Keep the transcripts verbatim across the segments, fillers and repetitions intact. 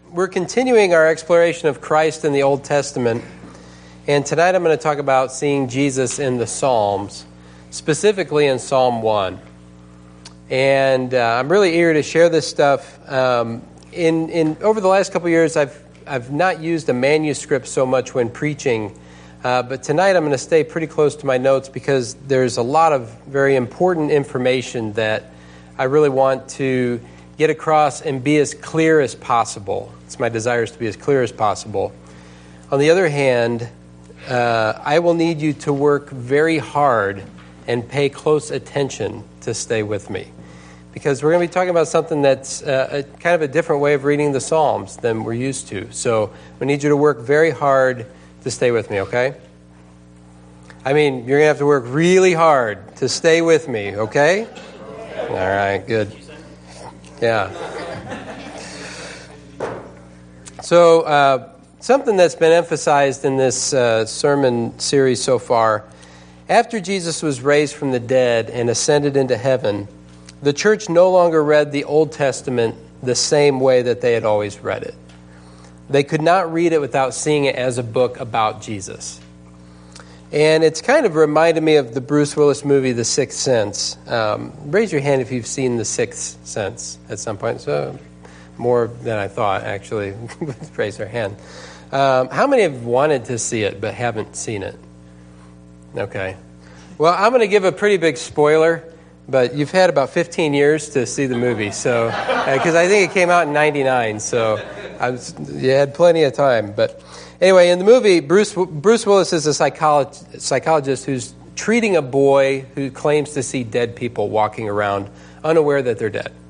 we're continuing our exploration of Christ in the Old Testament, and tonight I'm going to talk about seeing Jesus in the Psalms, specifically in Psalm one. And uh, I'm really eager to share this stuff. Um, in in over the last couple of years, I've I've not used a manuscript so much when preaching, uh, but tonight I'm going to stay pretty close to my notes because there's a lot of very important information that I really want to get across and be as clear as possible. It's my desire is to be as clear as possible. On the other hand, uh, I will need you to work very hard and pay close attention to stay with me, because we're going to be talking about something that's uh, a, kind of a different way of reading the Psalms than we're used to. So we need you to work very hard to stay with me, okay? I mean, you're going to have to work really hard to stay with me, okay? All right, good. Yeah. So uh, something that's been emphasized in this uh, sermon series so far, after Jesus was raised from the dead and ascended into heaven, the church no longer read the Old Testament the same way that they had always read it. They could not read it without seeing it as a book about Jesus. And it's kind of reminded me of the Bruce Willis movie, The Sixth Sense. Um, raise your hand if you've seen The Sixth Sense at some point. So more than I thought, actually. Raise your hand. Um, how many have wanted to see it but haven't seen it? Okay. Well, I'm going to give a pretty big spoiler, but you've had about fifteen years to see the movie, so because uh, I think it came out in ninety-nine, so I was, you had plenty of time. But anyway, in the movie, Bruce Bruce Willis is a psychologist, psychologist who's treating a boy who claims to see dead people walking around, unaware that they're dead.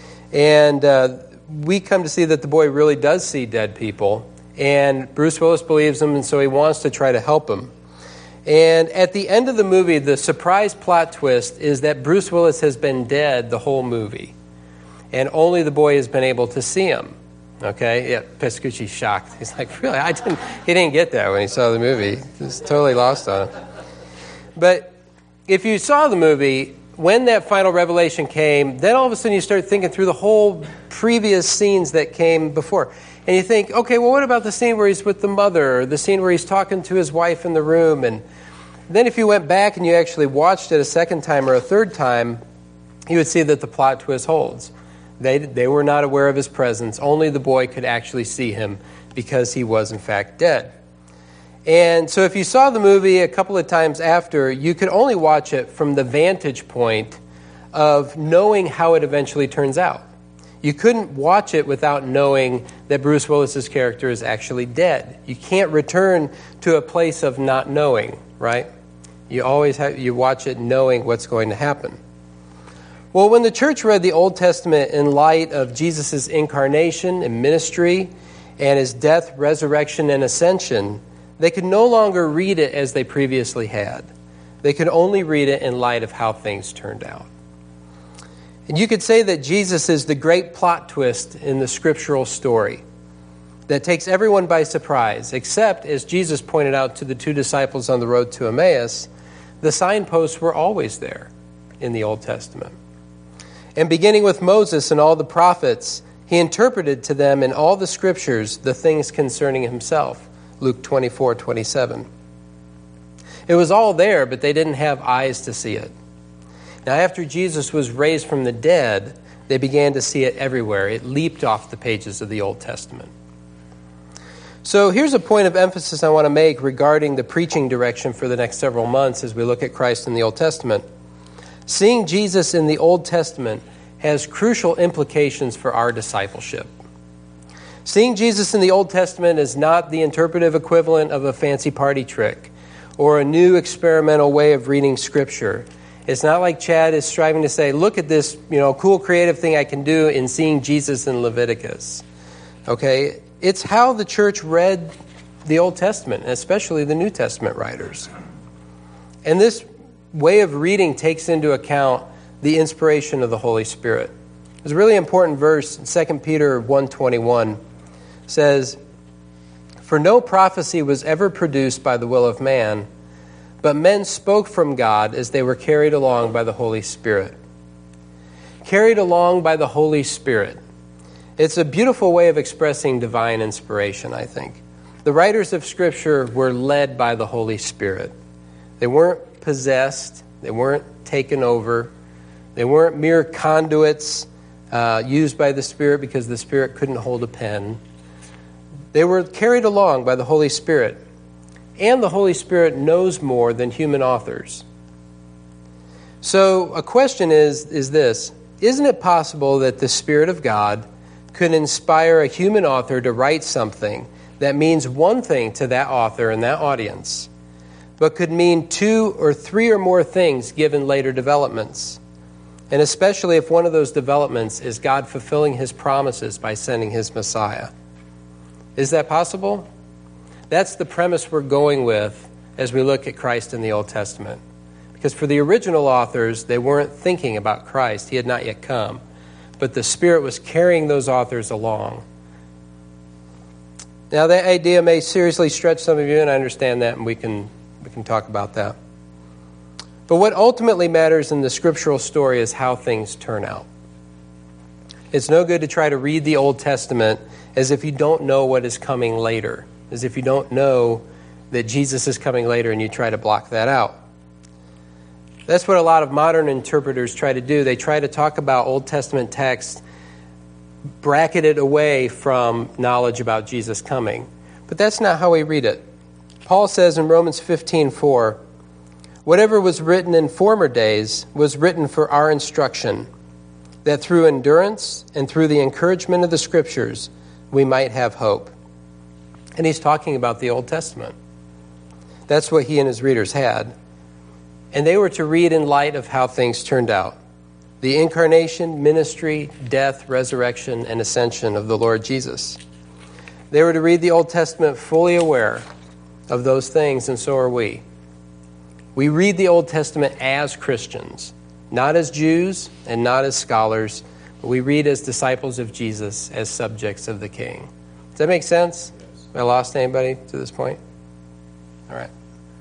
And uh, we come to see that the boy really does see dead people, and Bruce Willis believes him, and so he wants to try to help him. And at the end of the movie, the surprise plot twist is that Bruce Willis has been dead the whole movie, and only the boy has been able to see him. Okay, yeah, Pescucci's shocked. He's like, really? I didn't. He didn't get that when he saw the movie. He was totally lost on him. But if you saw the movie, when that final revelation came, then all of a sudden you start thinking through the whole previous scenes that came before. And you think, okay, well, what about the scene where he's with the mother, or the scene where he's talking to his wife in the room? And then if you went back and you actually watched it a second time or a third time, you would see that the plot twist holds. They they were not aware of his presence. Only the boy could actually see him because he was, in fact, dead. And so if you saw the movie a couple of times after, you could only watch it from the vantage point of knowing how it eventually turns out. You couldn't watch it without knowing that Bruce Willis's character is actually dead. You can't return to a place of not knowing, right? You always have, you watch it knowing what's going to happen. Well, when the church read the Old Testament in light of Jesus' incarnation and ministry and his death, resurrection, and ascension, they could no longer read it as they previously had. They could only read it in light of how things turned out. And you could say that Jesus is the great plot twist in the scriptural story that takes everyone by surprise, except, as Jesus pointed out to the two disciples on the road to Emmaus, the signposts were always there in the Old Testament. And beginning with Moses and all the prophets, he interpreted to them in all the scriptures the things concerning himself. Luke twenty-four twenty-seven. It was all there, but they didn't have eyes to see it. Now, after Jesus was raised from the dead, they began to see it everywhere. It leaped off the pages of the Old Testament. So here's a point of emphasis I want to make regarding the preaching direction for the next several months as we look at Christ in the Old Testament. Seeing Jesus in the Old Testament has crucial implications for our discipleship. Seeing Jesus in the Old Testament is not the interpretive equivalent of a fancy party trick or a new experimental way of reading Scripture. It's not like Chad is striving to say, look at this, you know, cool creative thing I can do in seeing Jesus in Leviticus. Okay? It's how the church read the Old Testament, especially the New Testament writers. And this way of reading takes into account the inspiration of the Holy Spirit. There's a really important verse in Second Peter one twenty-one. Says, "For no prophecy was ever produced by the will of man, but men spoke from God as they were carried along by the Holy Spirit." Carried along by the Holy Spirit. It's a beautiful way of expressing divine inspiration, I think. The writers of Scripture were led by the Holy Spirit. They weren't possessed. They weren't taken over. They weren't mere conduits uh, used by the Spirit because the Spirit couldn't hold a pen. They were carried along by the Holy Spirit. And the Holy Spirit knows more than human authors. So a question is, is this: isn't it possible that the Spirit of God could inspire a human author to write something that means one thing to that author and that audience, but could mean two or three or more things given later developments? And especially if one of those developments is God fulfilling his promises by sending his Messiah. Is that possible? That's the premise we're going with as we look at Christ in the Old Testament. Because for the original authors, they weren't thinking about Christ. He had not yet come. But the Spirit was carrying those authors along. Now, that idea may seriously stretch some of you, and I understand that, and we can we can talk about that. But what ultimately matters in the scriptural story is how things turn out. It's no good to try to read the Old Testament as if you don't know what is coming later, as if you don't know that Jesus is coming later and you try to block that out. That's what a lot of modern interpreters try to do. They try to talk about Old Testament texts bracketed away from knowledge about Jesus coming. But that's not how we read it. Paul says in Romans fifteen four, "Whatever was written in former days was written for our instruction, that through endurance and through the encouragement of the Scriptures we might have hope." And he's talking about the Old Testament. That's what he and his readers had. And they were to read in light of how things turned out. The incarnation, ministry, death, resurrection, and ascension of the Lord Jesus. They were to read the Old Testament fully aware of those things, and so are we. We read the Old Testament as Christians, not as Jews and not as scholars, but we read as disciples of Jesus, as subjects of the King. Does that make sense? Have I lost anybody to this point? All right.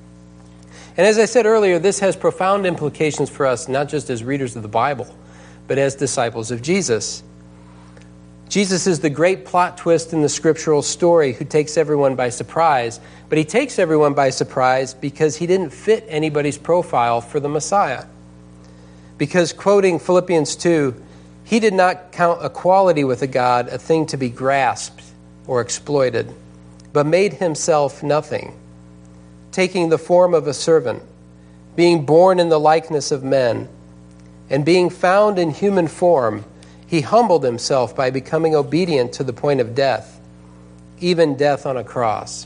And as I said earlier, this has profound implications for us, not just as readers of the Bible, but as disciples of Jesus. Jesus is the great plot twist in the scriptural story who takes everyone by surprise, but he takes everyone by surprise because he didn't fit anybody's profile for the Messiah. Because, quoting Philippians two, he did not count equality with a God a thing to be grasped or exploited, but made himself nothing, taking the form of a servant, being born in the likeness of men, and being found in human form, he humbled himself by becoming obedient to the point of death, even death on a cross.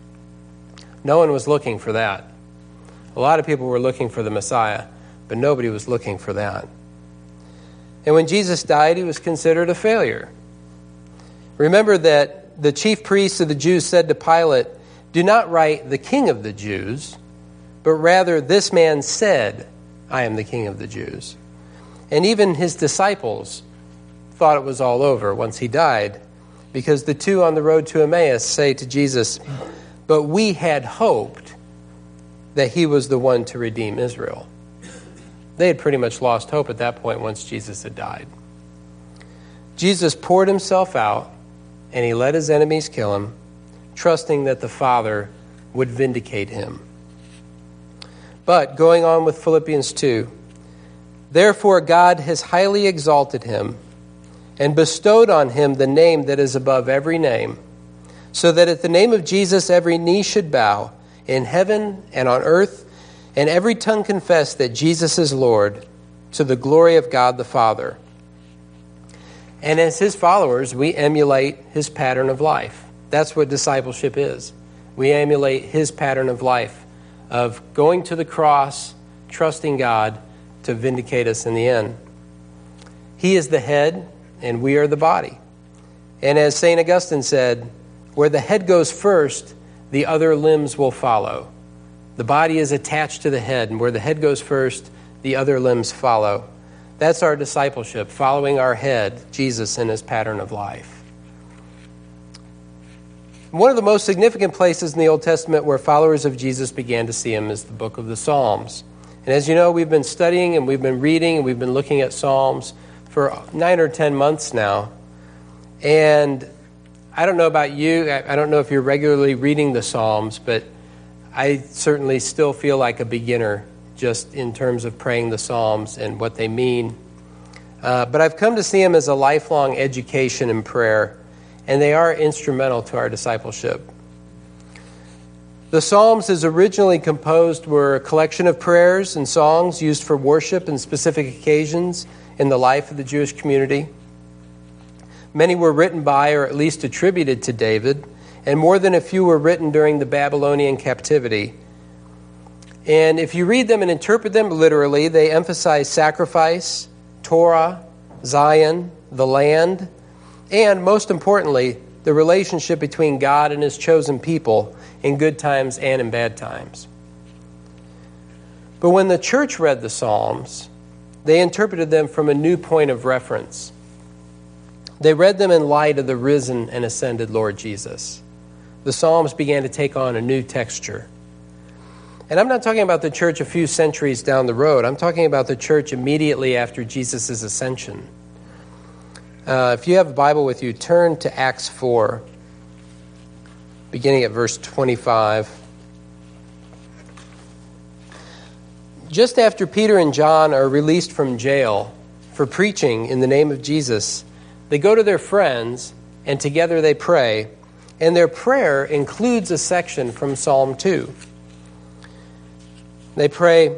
No one was looking for that. A lot of people were looking for the Messiah, but nobody was looking for that. And when Jesus died, he was considered a failure. Remember that the chief priests of the Jews said to Pilate, "Do not write the King of the Jews, but rather this man said, I am the King of the Jews." And even his disciples thought it was all over once he died, because the two on the road to Emmaus say to Jesus, "But we had hoped that he was the one to redeem Israel." They had pretty much lost hope at that point once Jesus had died. Jesus poured himself out, and he let his enemies kill him, trusting that the Father would vindicate him. But, going on with Philippians two, "Therefore God has highly exalted him and bestowed on him the name that is above every name, so that at the name of Jesus every knee should bow, in heaven and on earth, and every tongue confess that Jesus is Lord, to the glory of God the Father." And as his followers, we emulate his pattern of life. That's what discipleship is. We emulate his pattern of life, of going to the cross, trusting God to vindicate us in the end. He is the head, and we are the body. And as Saint Augustine said, where the head goes first, the other limbs will follow. The body is attached to the head, and where the head goes first, the other limbs follow. That's our discipleship, following our head, Jesus, in his pattern of life. One of the most significant places in the Old Testament where followers of Jesus began to see him is the book of the Psalms. And as you know, we've been studying and we've been reading and we've been looking at Psalms for nine or ten months now. And I don't know about you. I don't know if you're regularly reading the Psalms, but I certainly still feel like a beginner just in terms of praying the Psalms and what they mean. Uh, but I've come to see them as a lifelong education in prayer, and they are instrumental to our discipleship. The Psalms, as originally composed, were a collection of prayers and songs used for worship and specific occasions in the life of the Jewish community. Many were written by, or at least attributed to, David, and more than a few were written during the Babylonian captivity. And if you read them and interpret them literally, they emphasize sacrifice, Torah, Zion, the land, and most importantly, the relationship between God and his chosen people in good times and in bad times. But when the church read the Psalms, they interpreted them from a new point of reference. They read them in light of the risen and ascended Lord Jesus. The Psalms began to take on a new texture. And I'm not talking about the church a few centuries down the road. I'm talking about the church immediately after Jesus' ascension. Uh, if you have a Bible with you, turn to Acts four, beginning at verse twenty-five. Just after Peter and John are released from jail for preaching in the name of Jesus, they go to their friends, and together they pray. And their prayer includes a section from Psalm two. They pray,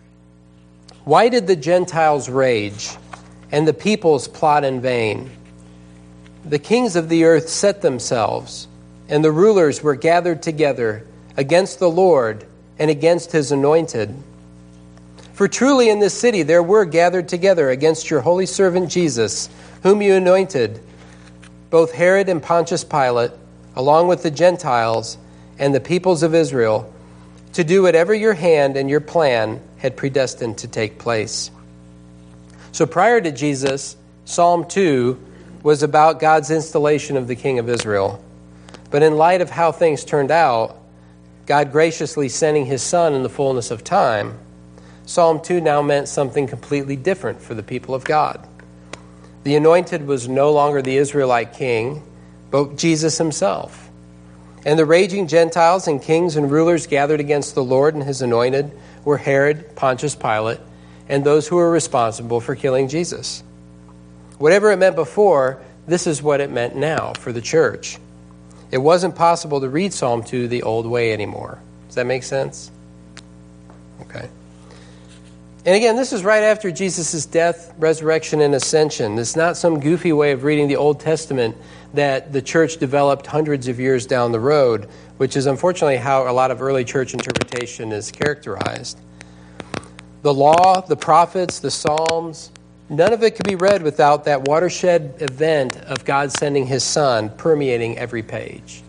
"Why did the Gentiles rage, and the peoples plot in vain? The kings of the earth set themselves, and the rulers were gathered together against the Lord and against his anointed. For truly in this city there were gathered together against your holy servant Jesus, whom you anointed, both Herod and Pontius Pilate, along with the Gentiles and the peoples of Israel, to do whatever your hand and your plan had predestined to take place." So prior to Jesus, Psalm two was about God's installation of the King of Israel. But in light of how things turned out, God graciously sending his Son in the fullness of time, Psalm two now meant something completely different for the people of God. The anointed was no longer the Israelite king, but Jesus himself. And the raging Gentiles and kings and rulers gathered against the Lord and his anointed were Herod, Pontius Pilate, and those who were responsible for killing Jesus. Whatever it meant before, this is what it meant now for the church. It wasn't possible to read Psalm two the old way anymore. Does that make sense? Okay. And again, this is right after Jesus' death, resurrection, and ascension. It's not some goofy way of reading the Old Testament that the church developed hundreds of years down the road, which is unfortunately how a lot of early church interpretation is characterized. The law, the prophets, the Psalms, none of it could be read without that watershed event of God sending his Son permeating every page.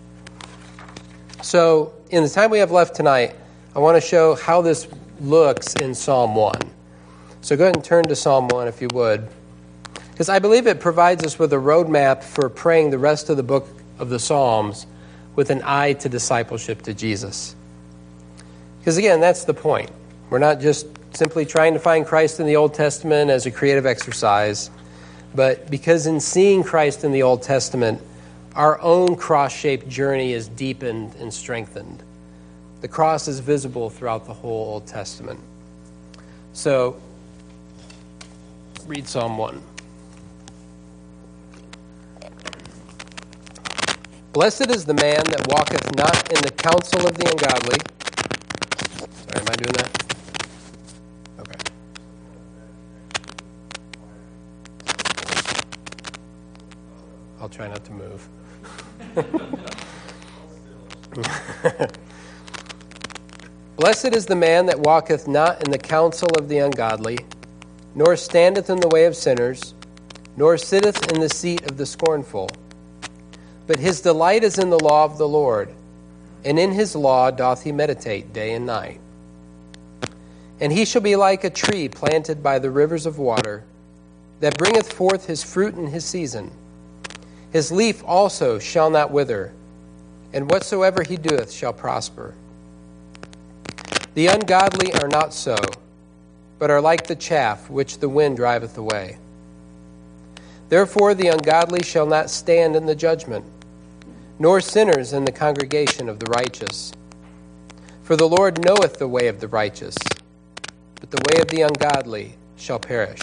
So, in the time we have left tonight, I want to show how this looks in Psalm one. So go ahead and turn to Psalm one if you would, because I believe it provides us with a roadmap for praying the rest of the book of the Psalms with an eye to discipleship to Jesus. Because again, that's the point. We're not just simply trying to find Christ in the Old Testament as a creative exercise, but because in seeing Christ in the Old Testament, our own cross-shaped journey is deepened and strengthened. The cross is visible throughout the whole Old Testament. So, read Psalm one. "Blessed is the man that walketh not in the counsel of the ungodly." Sorry, am I doing that? Okay. I'll try not to move. "Blessed is the man that walketh not in the counsel of the ungodly, nor standeth in the way of sinners, nor sitteth in the seat of the scornful. But his delight is in the law of the Lord, and in his law doth he meditate day and night. And he shall be like a tree planted by the rivers of water, that bringeth forth his fruit in his season. His leaf also shall not wither, and whatsoever he doeth shall prosper. The ungodly are not so, but are like the chaff which the wind driveth away. Therefore the ungodly shall not stand in the judgment, nor sinners in the congregation of the righteous. For the Lord knoweth the way of the righteous, but the way of the ungodly shall perish.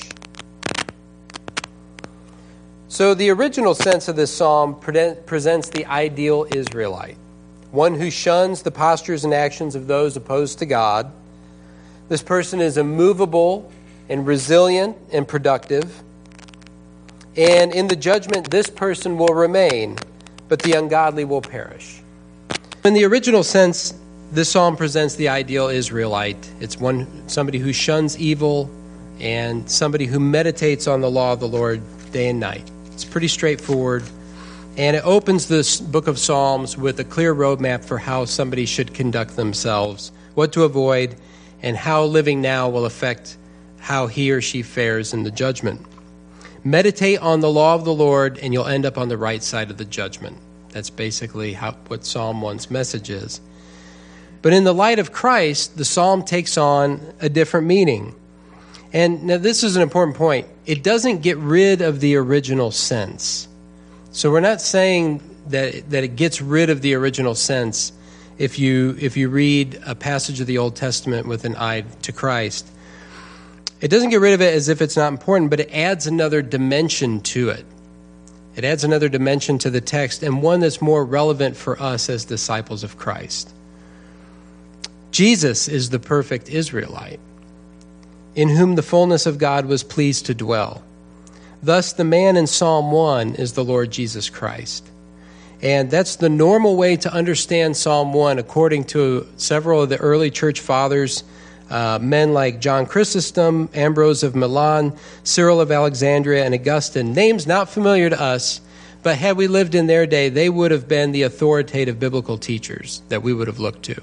So the original sense of this psalm presents the ideal Israelite, one who shuns the postures and actions of those opposed to God. This person is immovable and resilient and productive. And in the judgment, this person will remain, but the ungodly will perish. In the original sense, this psalm presents the ideal Israelite. It's one somebody who shuns evil and somebody who meditates on the law of the Lord day and night. It's pretty straightforward. And it opens this book of Psalms with a clear roadmap for how somebody should conduct themselves, what to avoid, and how living now will affect how he or she fares in the judgment. Meditate on the law of the Lord, and you'll end up on the right side of the judgment. That's basically how, what Psalm one's message is. But in the light of Christ, the psalm takes on a different meaning. And now this is an important point. It doesn't get rid of the original sense. So we're not saying that that it gets rid of the original sense if you if you read a passage of the Old Testament with an eye to Christ. It doesn't get rid of it as if it's not important, but it adds another dimension to it. It adds another dimension to the text, and one that's more relevant for us as disciples of Christ. Jesus is the perfect Israelite, in whom the fullness of God was pleased to dwell. Thus, the man in Psalm one is the Lord Jesus Christ. And that's the normal way to understand Psalm one, according to several of the early church fathers, uh, men like John Chrysostom, Ambrose of Milan, Cyril of Alexandria, and Augustine. Names not familiar to us, but had we lived in their day, they would have been the authoritative biblical teachers that we would have looked to.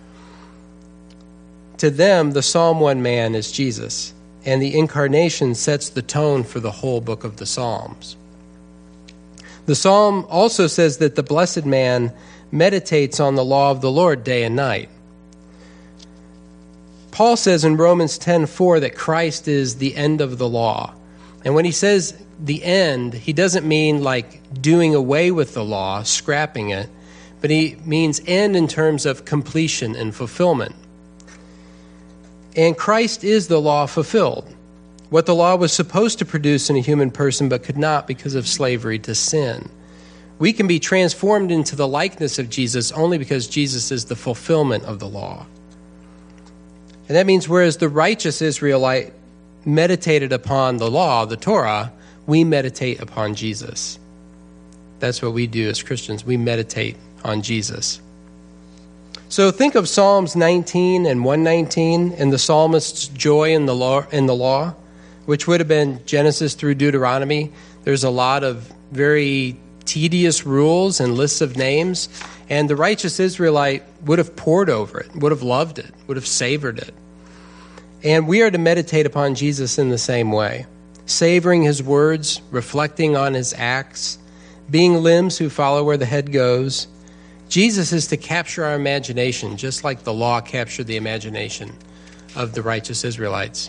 To them, the Psalm one man is Jesus, and the incarnation sets the tone for the whole book of the Psalms. The psalm also says that the blessed man meditates on the law of the Lord day and night. Paul says in Romans ten four that Christ is the end of the law. And when he says the end, he doesn't mean like doing away with the law, scrapping it, but he means end in terms of completion and fulfillment. And Christ is the law fulfilled. What the law was supposed to produce in a human person but could not because of slavery to sin. We can be transformed into the likeness of Jesus only because Jesus is the fulfillment of the law. And that means whereas the righteous Israelite meditated upon the law, the Torah, we meditate upon Jesus. That's what we do as Christians. We meditate on Jesus. So think of Psalms nineteen and one nineteen and the psalmist's joy in the law, in the law, which would have been Genesis through Deuteronomy. There's a lot of very tedious rules and lists of names, and the righteous Israelite would have pored over it, would have loved it, would have savored it. And we are to meditate upon Jesus in the same way, savoring his words, reflecting on his acts, being limbs who follow where the head goes. Jesus is to capture our imagination, just like the law captured the imagination of the righteous Israelites.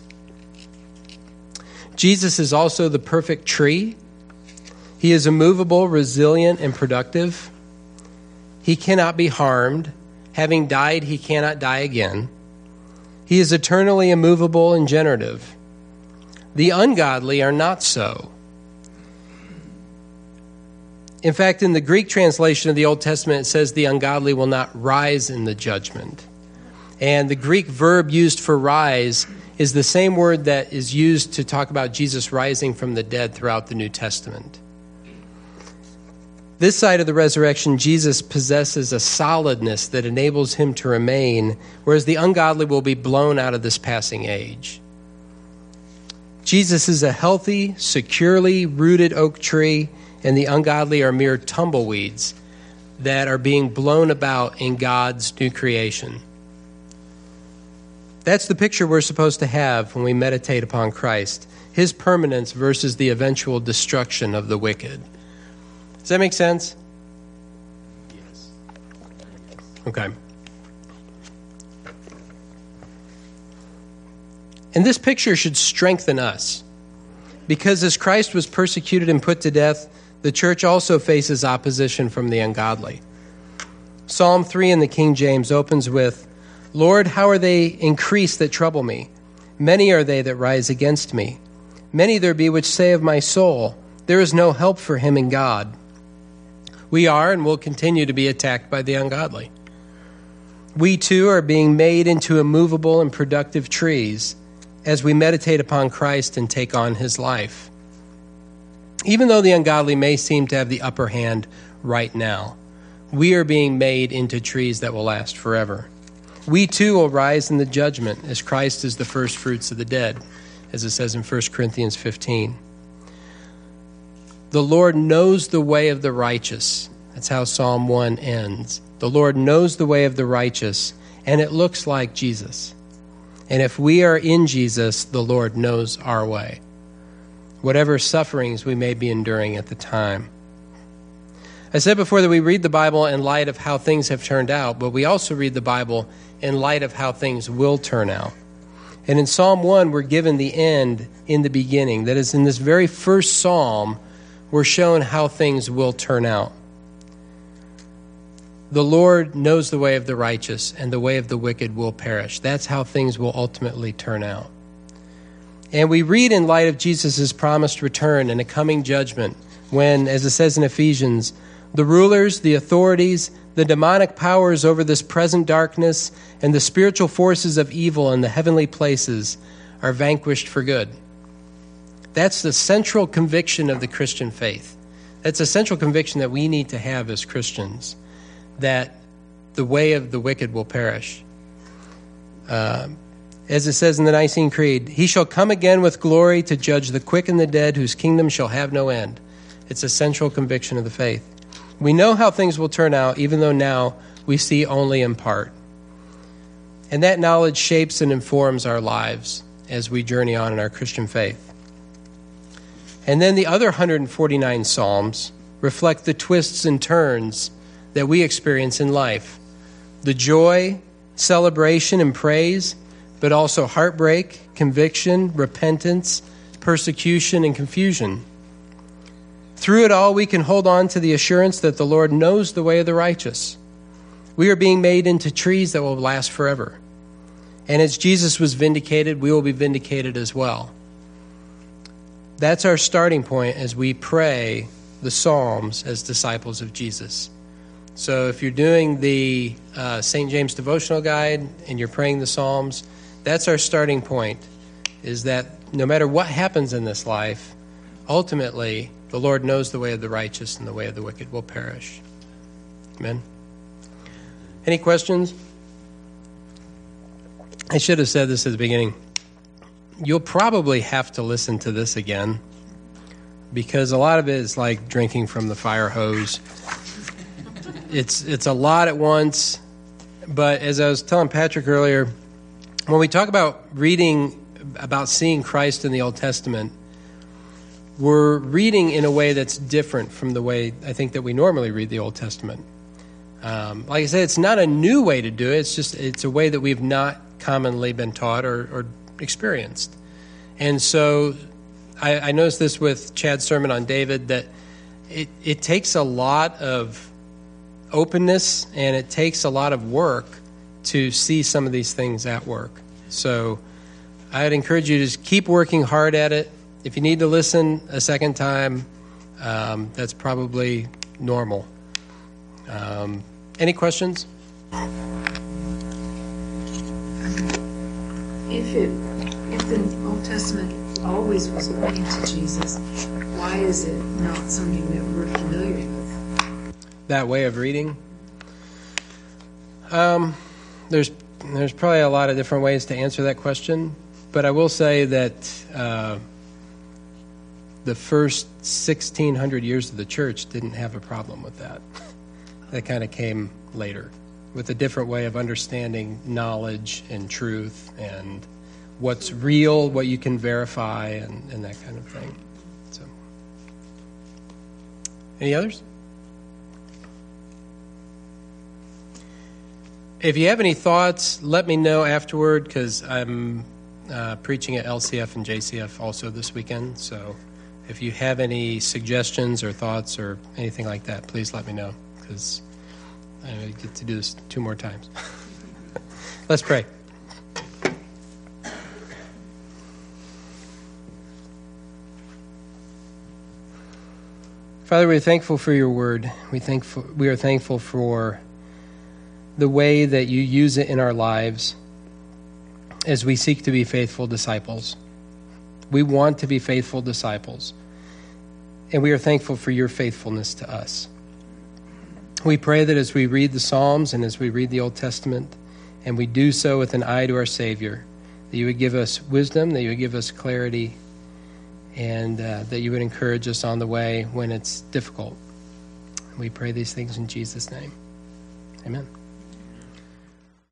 Jesus is also the perfect tree. He is immovable, resilient, and productive. He cannot be harmed. Having died, he cannot die again. He is eternally immovable and generative. The ungodly are not so. In fact, in the Greek translation of the Old Testament, it says the ungodly will not rise in the judgment. And the Greek verb used for rise is the same word that is used to talk about Jesus rising from the dead throughout the New Testament. This side of the resurrection, Jesus possesses a solidness that enables him to remain, whereas the ungodly will be blown out of this passing age. Jesus is a healthy, securely rooted oak tree, and the ungodly are mere tumbleweeds that are being blown about in God's new creation. That's the picture we're supposed to have when we meditate upon Christ, his permanence versus the eventual destruction of the wicked. Does that make sense? Yes. Okay. And this picture should strengthen us, Because as Christ was persecuted and put to death, the church also faces opposition from the ungodly. Psalm three in the King James opens with, Lord, how are they increased that trouble me? Many are they that rise against me. Many there be which say of my soul, there is no help for him in God. We are and will continue to be attacked by the ungodly. We too are being made into immovable and productive trees as we meditate upon Christ and take on his life. Even though the ungodly may seem to have the upper hand right now, we are being made into trees that will last forever. We too will rise in the judgment as Christ is the first fruits of the dead, as it says in First Corinthians fifteen. The Lord knows the way of the righteous. That's how Psalm one ends. The Lord knows the way of the righteous, and it looks like Jesus. And if we are in Jesus, the Lord knows our way, whatever sufferings we may be enduring at the time. I said before that we read the Bible in light of how things have turned out, but we also read the Bible in light of how things will turn out. And in Psalm one, we're given the end in the beginning. That is, in this very first psalm, we're shown how things will turn out. The Lord knows the way of the righteous, and the way of the wicked will perish. That's how things will ultimately turn out. And we read in light of Jesus' promised return and a coming judgment when, as it says in Ephesians, the rulers, the authorities, the demonic powers over this present darkness, and the spiritual forces of evil in the heavenly places are vanquished for good. That's the central conviction of the Christian faith. That's a central conviction that we need to have as Christians, that the way of the wicked will perish. Uh, as it says in the Nicene Creed, he shall come again with glory to judge the quick and the dead, whose kingdom shall have no end. It's a central conviction of the faith. We know how things will turn out, even though now we see only in part. And that knowledge shapes and informs our lives as we journey on in our Christian faith. And then the other one hundred forty-nine Psalms reflect the twists and turns that we experience in life. The joy, celebration, and praise, but also heartbreak, conviction, repentance, persecution, and confusion. Through it all, we can hold on to the assurance that the Lord knows the way of the righteous. We are being made into trees that will last forever. And as Jesus was vindicated, we will be vindicated as well. That's our starting point as we pray the Psalms as disciples of Jesus. So if you're doing the uh, Saint James Devotional Guide and you're praying the Psalms, that's our starting point, is that no matter what happens in this life, ultimately, the Lord knows the way of the righteous, and the way of the wicked will perish. Amen. Any questions? I should have said this at the beginning. You'll probably have to listen to this again, because a lot of it is like drinking from the fire hose. It's it's a lot at once, but as I was telling Patrick earlier, when we talk about reading, about seeing Christ in the Old Testament, we're reading in a way that's different from the way I think that we normally read the Old Testament. Um, like I said, it's not a new way to do it. It's just it's a way that we've not commonly been taught or, or experienced. And so I, I noticed this with Chad's sermon on David, that it, it takes a lot of openness and it takes a lot of work to see some of these things at work. So I'd encourage you to just keep working hard at it. If you need to listen a second time, um, that's probably normal. Um, any questions? If it, if the Old Testament always was pointing to Jesus, why is it not something that we're familiar with? That way of reading? Um, there's there's probably a lot of different ways to answer that question, but I will say that uh, the first sixteen hundred years of the church didn't have a problem with that. That kind of came later, with a different way of understanding knowledge and truth and what's real, what you can verify, and, and that kind of thing. So, any others? If you have any thoughts, let me know afterward, because I'm uh, preaching at L C F and J C F also this weekend. So if you have any suggestions or thoughts or anything like that, please let me know, because I get to do this two more times. Let's pray. Father, we're thankful for your word. We thankful, we are thankful for the way that you use it in our lives as we seek to be faithful disciples. We want to be faithful disciples, and we are thankful for your faithfulness to us. We pray that as we read the Psalms and as we read the Old Testament, and we do so with an eye to our Savior, that you would give us wisdom, that you would give us clarity, and uh, that you would encourage us on the way when it's difficult. We pray these things in Jesus' name. Amen.